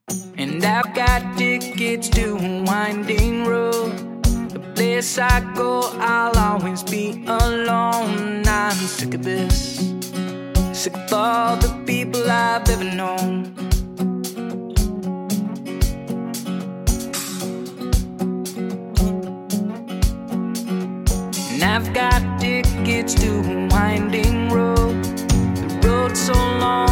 And I've got tickets to a winding road. The place I go, I'll always be alone. I'm sick of this, sick of all the people I've ever known. And I've got tickets to a winding road. The road's so long,